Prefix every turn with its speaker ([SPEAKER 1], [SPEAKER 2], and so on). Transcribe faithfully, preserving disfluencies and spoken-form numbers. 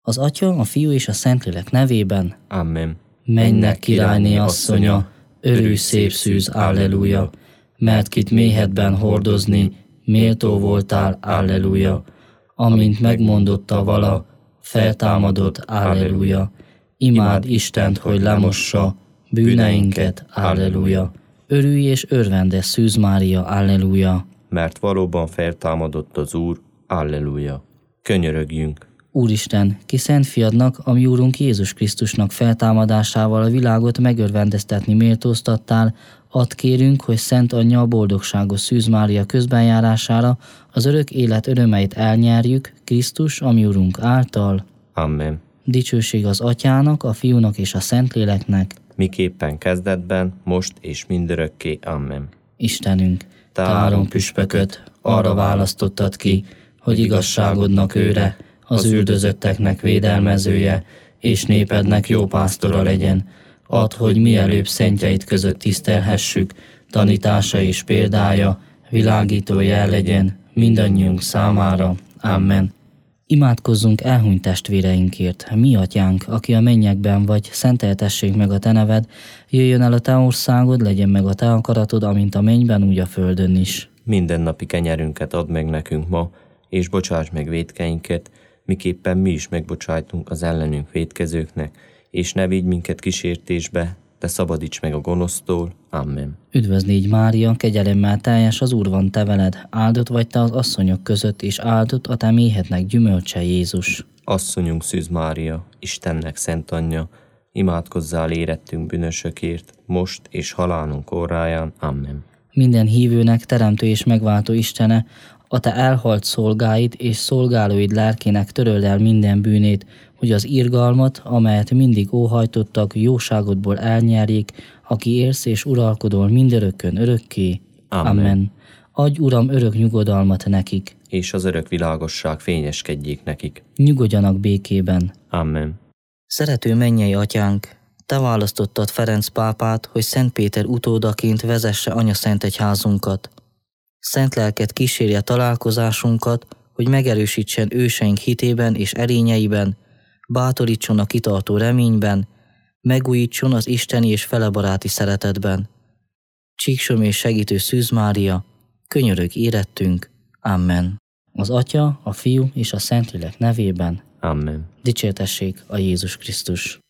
[SPEAKER 1] Az Atya, a Fiú és a Szentlélek nevében.
[SPEAKER 2] Amen.
[SPEAKER 1] Mennek királyné asszonya, örülj szép szűz, alleluja, mert kit méhedben hordozni, méltó voltál, alleluja. Amint megmondotta vala, feltámadott, alleluja. Imád Istent, hogy lemossa bűneinket, alleluja. Örülj és örvendes Szűz Mária, alleluja.
[SPEAKER 2] Mert valóban feltámadott az Úr, alleluja. Könyörögjünk.
[SPEAKER 1] Úristen, ki szent fiadnak, a mi Úrunk Jézus Krisztusnak feltámadásával a világot megörvendeztetni méltóztattál, add kérünk, hogy Szent Anyja a boldogságos Szűz Mária közbenjárására az örök élet örömeit elnyerjük Krisztus, a mi Úrunk által.
[SPEAKER 2] Amen.
[SPEAKER 1] Dicsőség az Atyának, a Fiúnak és a Szentléleknek,
[SPEAKER 2] miképpen kezdetben, most és mindörökké. Amen.
[SPEAKER 1] Istenünk, te áron püspököt arra választottad ki, hogy igazságodnak őre, az üldözötteknek védelmezője, és népednek jó pásztora legyen. Add, hogy mielőbb szentjeid között tisztelhessük, tanítása és példája, világító jel legyen mindannyiunk számára. Amen. Imádkozzunk elhunyt testvéreinkért. Mi Atyánk, aki a mennyekben vagy, szenteltessék meg a te neved, jöjjön el a te országod, legyen meg a te akaratod, amint a mennyben, úgy a földön is.
[SPEAKER 2] Mindennapi kenyerünket add meg nekünk ma, és bocsáss meg vétkeinket, miképpen mi is megbocsájtunk az ellenünk vétkezőknek, és ne vigy minket kísértésbe, de szabadíts meg a gonosztól. Amen.
[SPEAKER 1] Üdvözl légy Mária, kegyelemmel teljes, az Úr van te veled, áldott vagy te az asszonyok között, és áldott a te méhednek gyümölcse, Jézus.
[SPEAKER 2] Asszonyunk Szűz Mária, Istennek szent anyja, imádkozzál érettünk bűnösökért, most és halálunk óráján. Amen.
[SPEAKER 1] Minden hívőnek teremtő és megváltó Istene, a te elhalt szolgáid és szolgálóid lelkének töröld el minden bűnét, hogy az irgalmat, amelyet mindig óhajtottak, jóságodból elnyerjék, aki élsz és uralkodol mindörökkön örökké.
[SPEAKER 2] Amen.
[SPEAKER 1] Amen. Adj, Uram, örök nyugodalmat nekik.
[SPEAKER 2] És az örök világosság fényeskedjék nekik.
[SPEAKER 1] Nyugodjanak békében.
[SPEAKER 2] Amen.
[SPEAKER 1] Szerető mennyei Atyánk, te választottad Ferenc pápát, hogy Szent Péter utódaként vezesse anyaszent egyházunkat. Szent lelked kísérje találkozásunkat, hogy megerősítsen őseink hitében és erényeiben, bátorítson a kitartó reményben, megújítson az isteni és felebaráti szeretetben. Csíksom és segítő Szűz Mária, könyörög érettünk. Amen. Az Atya, a Fiú és a Szentlélek nevében.
[SPEAKER 2] Amen.
[SPEAKER 1] Dicsértessék a Jézus Krisztus.